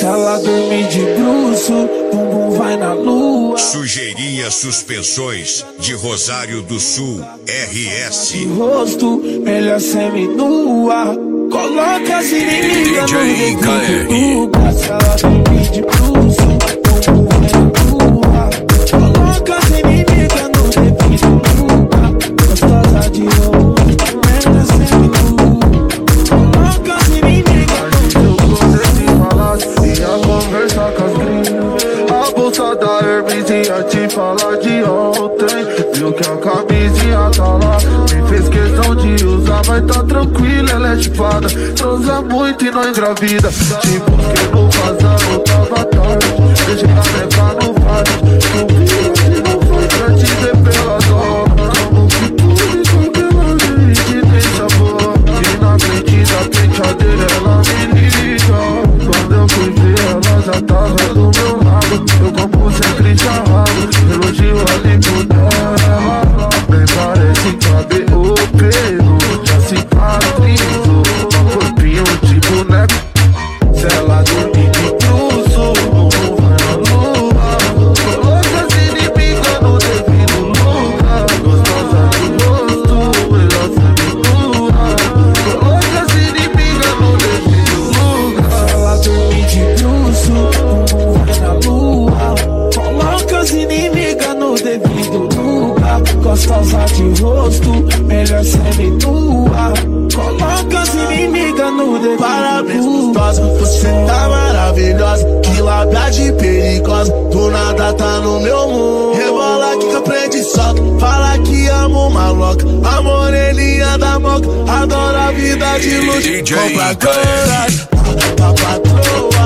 Se ela dormir de bruço, bumbum vai na lua. Sujeirinha Suspensões de Rosário do Sul, RS. De rosto, melhor semi-nua. Coloca as inimigas no devido lugar. Se ela dormir de bruço, bumbum vai na lua. Coloca as inimigas no devido lugar. Gostosa de rosto, melhor semi-nua. Coloca as inimigas no devido lugar. Ia conversar com as gringas. A bolsa da Hermes ia te falar de ontem. Viu que a camisinha tá lá, me fez questão de usar. Vai tá tranquila, ela é chupada. Transa muito e não engravida. Te busquei no vazão, tava tarde. Deixei a levar no vale. Não foi pra te ver pela dó. Como que tudo com aquela gente tem sabor. E na frente da penteadeira ela me liga. Quando eu fui ver ela já tava do meu lado. Eu como sempre charrado, elogio ali por dela. Nem parece caber o pelo, já cicatrizou. Um corpinho de boneco. Se ela dormir de bruço, bumbum vai na lua. Coloca as inimigas no devido lugar. Gostosa de rosto, ela semi-nua. Coloca as inimigas no devido lugar. Se ela dormir de bruço, bumbum vai na lua. Coloca as inimigas no devido lugar. Gostosa de rosto, melhor semi-nua. Coloca as inimigas no devido. Parabéns, gostosa, você tá maravilhosa. Que lábia de perigosa, do nada tá no meu mundo. Rebola que aprende e solta, fala que amo maloca. A moreninha da moca, adora a vida de luxo. DJ Compra coragem, da patroa.